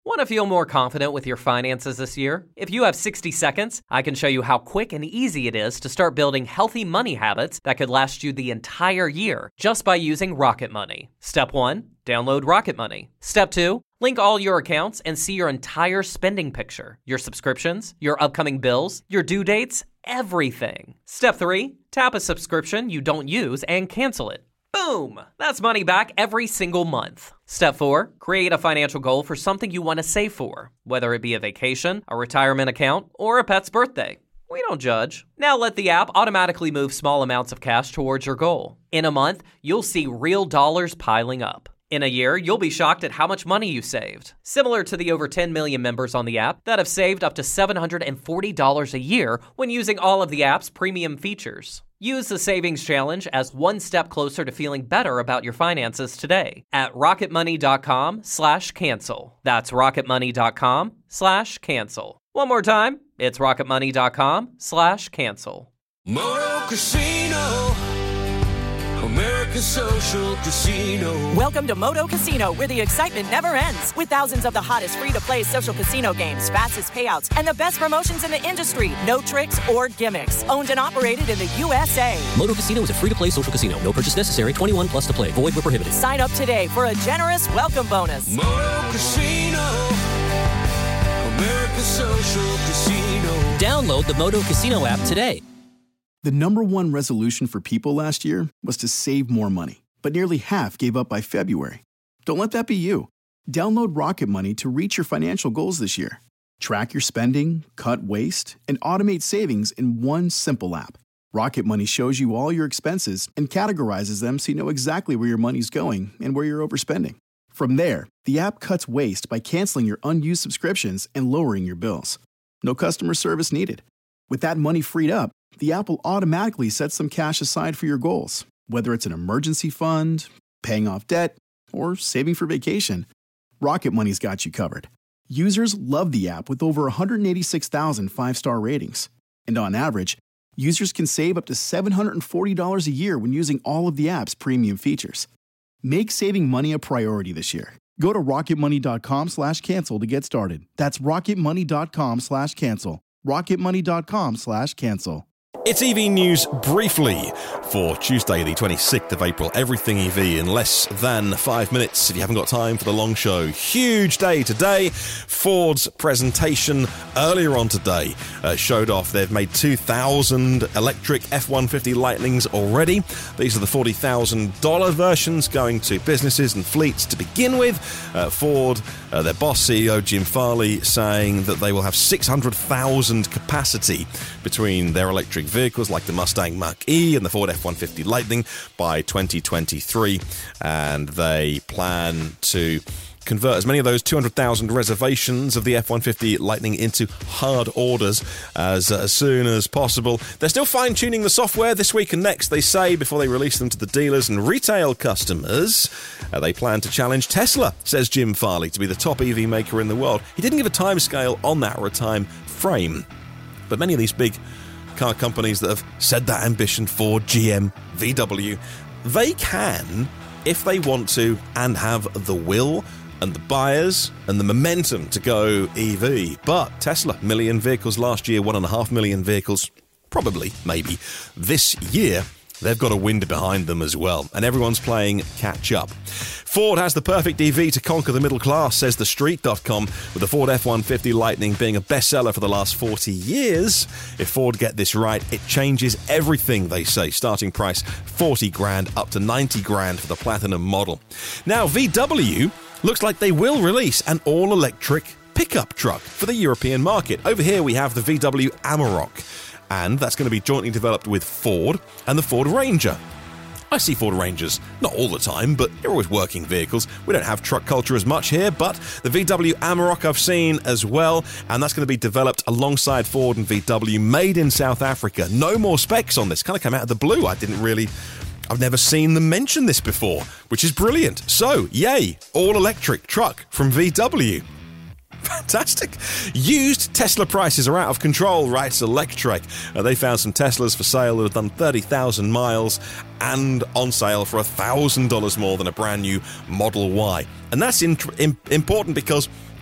Want to feel more confident with your finances this year? If you have 60 seconds, I can show you how quick and easy it is to start building healthy money habits that could last you the entire year just by using Rocket Money. Step 1, download Rocket Money. Step 2, link all your accounts and see your entire spending picture, your subscriptions, your upcoming bills, your due dates, everything. Step 3, tap a subscription you don't use and cancel it. Boom! That's money back every single month. Step 4, create a financial goal for something you want to save for, whether it be a vacation, a retirement account, or a pet's birthday. We don't judge. Now let the app automatically move small amounts of cash towards your goal. In a month, you'll see real dollars piling up. In a year, you'll be shocked at how much money you saved. Similar to the over 10 million members on the app that have saved up to $740 a year when using all of the app's premium features. Use the Savings Challenge as one step closer to feeling better about your finances today at rocketmoney.com/cancel. That's rocketmoney.com/cancel. One more time, it's rocketmoney.com/cancel. Moto Casino, America's social casino. Welcome to Moto Casino, where the excitement never ends. With thousands of the hottest free-to-play social casino games, fastest payouts, and the best promotions in the industry. No tricks or gimmicks. Owned and operated in the USA. Moto Casino is a free-to-play social casino. No purchase necessary. 21 plus to play. Void where prohibited. Sign up today for a generous welcome bonus. Moto Casino, America's social casino. Download the Moto Casino app today. The number one resolution for people last year was to save more money, but nearly half gave up by February. Don't let that be you. Download Rocket Money to reach your financial goals this year. Track your spending, cut waste, and automate savings in one simple app. Rocket Money shows you all your expenses and categorizes them so you know exactly where your money's going and where you're overspending. From there, the app cuts waste by canceling your unused subscriptions and lowering your bills. No customer service needed. With that money freed up, the app will automatically set some cash aside for your goals, whether it's an emergency fund, paying off debt, or saving for vacation. Rocket Money's got you covered. Users love the app with over 186,000 five-star ratings. And on average, users can save up to $740 a year when using all of the app's premium features. Make saving money a priority this year. Go to rocketmoney.com/cancel to get started. That's rocketmoney.com/cancel. rocketmoney.com/cancel. It's EV News briefly for Tuesday, the 26th of April. Everything EV in less than 5 minutes if you haven't got time for the long show. Huge day today. Ford's presentation earlier on today showed off they've made 2,000 electric F-150 Lightnings already. These are the $40,000 versions going to businesses and fleets to begin with. Ford, their boss CEO Jim Farley, saying that they will have 600,000 capacity between their electric vehicles like the Mustang Mach-E and the Ford F-150 Lightning by 2023, and they plan to convert as many of those 200,000 reservations of the F-150 Lightning into hard orders as soon as possible. They're still fine-tuning the software this week and next, they say, before they release them to the dealers and retail customers. They plan to challenge Tesla, says Jim Farley, to be the top EV maker in the world. He didn't give a timescale on that or a time frame, but many of these big car companies that have said that ambition, Ford, GM, VW, they can, if they want to, and have the will and the buyers and the momentum to go EV. But Tesla, 1 million vehicles last year, 1.5 million vehicles, probably, maybe, this year. They've got a wind behind them as well, and everyone's playing catch-up. Ford has the perfect EV to conquer the middle class, says TheStreet.com, with the Ford F-150 Lightning being a bestseller for the last 40 years. If Ford get this right, it changes everything, they say. Starting price, $40,000 up to $90,000 for the Platinum model. Now, VW looks like they will release an all-electric pickup truck for the European market. Over here we have the VW Amarok, and that's going to be jointly developed with Ford and the Ford Ranger. I see Ford Rangers, not all the time, but they're always working vehicles. We don't have truck culture as much here, but the VW Amarok I've seen as well, and that's going to be developed alongside Ford and VW, made in South Africa. No more specs on this. Kind of came out of the blue. I've never seen them mention this before, which is brilliant. So, yay, all-electric truck from VW. Fantastic. Used Tesla prices are out of control, writes Electrek. They found some Teslas for sale that have done 30,000 miles and on sale for $1,000 more than a brand new Model Y. And that's important because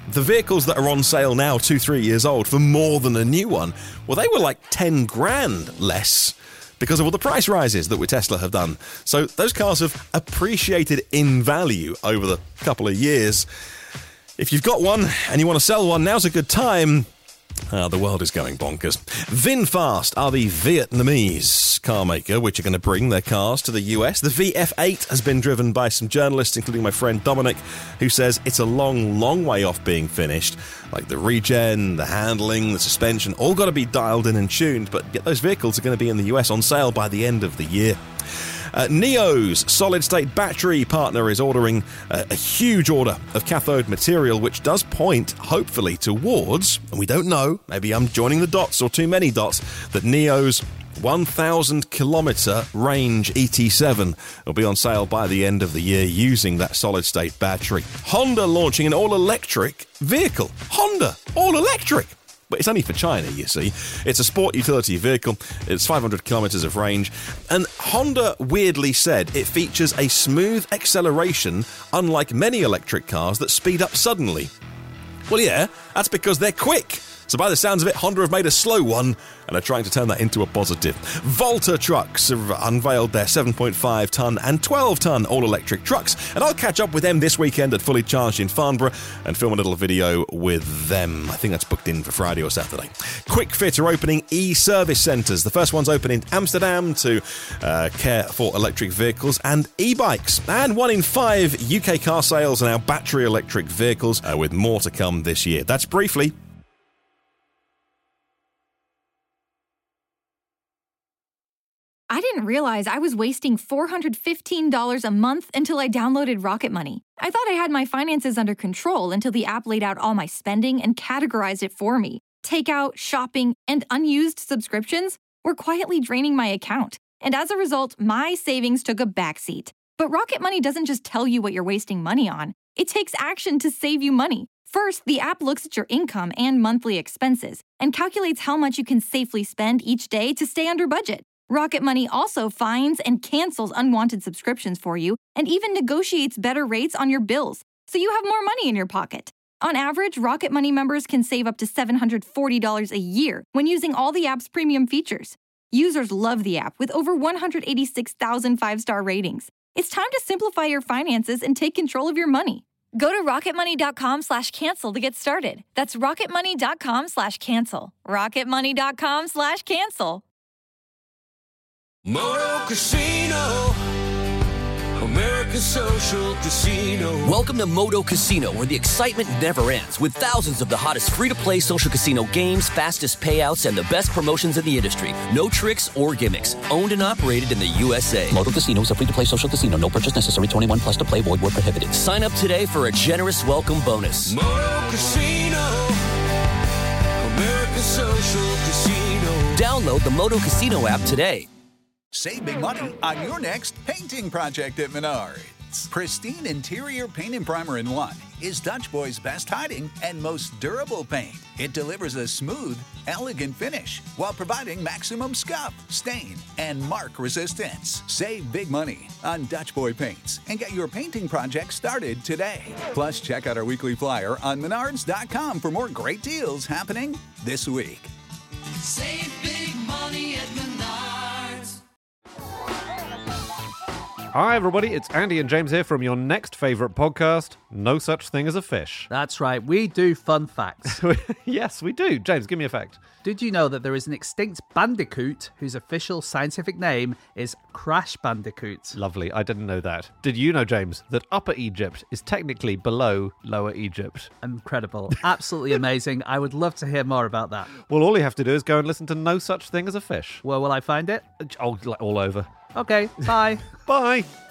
The vehicles that are on sale now, 2-3 years old, for more than a new one, well, they were like 10 grand less because of all the price rises that Tesla have done. So those cars have appreciated in value over the couple of years. If you've got one and you want to sell one, now's a good time. The world is going bonkers. VinFast are the Vietnamese car maker which are going to bring their cars to the US. The VF8 has been driven by some journalists, including my friend Dominic, who says it's a long, long way off being finished. Like the regen, the handling, the suspension, all got to be dialed in and tuned, but yet those vehicles are going to be in the US on sale by the end of the year. NIO's solid-state battery partner is ordering a huge order of cathode material, which does point, hopefully, towards, and we don't know, maybe I'm joining the dots or too many dots, that NIO's 1,000-kilometre range ET7 will be on sale by the end of the year using that solid-state battery. Honda launching an all-electric vehicle. Honda, all-electric! But it's only for China, you see. It's a sport utility vehicle. It's 500 kilometres of range. And Honda weirdly said it features a smooth acceleration, unlike many electric cars that speed up suddenly. Well, yeah, that's because they're quick. So by the sounds of it, Honda have made a slow one and are trying to turn that into a positive. Volta Trucks have unveiled their 7.5-tonne and 12-tonne all-electric trucks, and I'll catch up with them this weekend at Fully Charged in Farnborough and film a little video with them. I think that's booked in for Friday or Saturday. Quick Fit are opening e-service centres. The first one's open in Amsterdam to care for electric vehicles and e-bikes. And 1 in 5 UK car sales are now battery electric vehicles, with more to come this year. That's briefly. I didn't realize I was wasting $415 a month until I downloaded Rocket Money. I thought I had my finances under control until the app laid out all my spending and categorized it for me. Takeout, shopping, and unused subscriptions were quietly draining my account. And as a result, my savings took a backseat. But Rocket Money doesn't just tell you what you're wasting money on. It takes action to save you money. First, the app looks at your income and monthly expenses and calculates how much you can safely spend each day to stay under budget. Rocket Money also finds and cancels unwanted subscriptions for you and even negotiates better rates on your bills, so you have more money in your pocket. On average, Rocket Money members can save up to $740 a year when using all the app's premium features. Users love the app with over 186,000 5-star ratings. It's time to simplify your finances and take control of your money. Go to rocketmoney.com/cancel to get started. That's rocketmoney.com/cancel. rocketmoney.com/cancel. Moto Casino, America's social casino. Welcome to Moto Casino, where the excitement never ends, with thousands of the hottest free-to-play social casino games, fastest payouts, and the best promotions in the industry. No tricks or gimmicks. Owned and operated in the USA. Moto Casino is a free-to-play social casino. No purchase necessary. 21 plus to play. Void where prohibited. Sign up today for a generous welcome bonus. Moto Casino, America's social casino. Download the Moto Casino app today. Save big money on your next painting project at Menards. Pristine interior paint and primer in one is Dutch Boy's best hiding and most durable paint. It delivers a smooth, elegant finish while providing maximum scuff, stain, and mark resistance. Save big money on Dutch Boy paints and get your painting project started today. Plus, check out our weekly flyer on Menards.com for more great deals happening this week. Save big money at Menards. Hi everybody, it's Andy and James here from your next favourite podcast, No Such Thing as a Fish. That's right, we do fun facts. Yes, we do. James, give me a fact. Did you know that there is an extinct bandicoot whose official scientific name is Crash Bandicoot? Lovely, I didn't know that. Did you know, James, that Upper Egypt is technically below Lower Egypt? Incredible. Absolutely amazing. I would love to hear more about that. Well, all you have to do is go and listen to No Such Thing as a Fish. Where will I find it? Oh, all over. Okay, bye. Bye.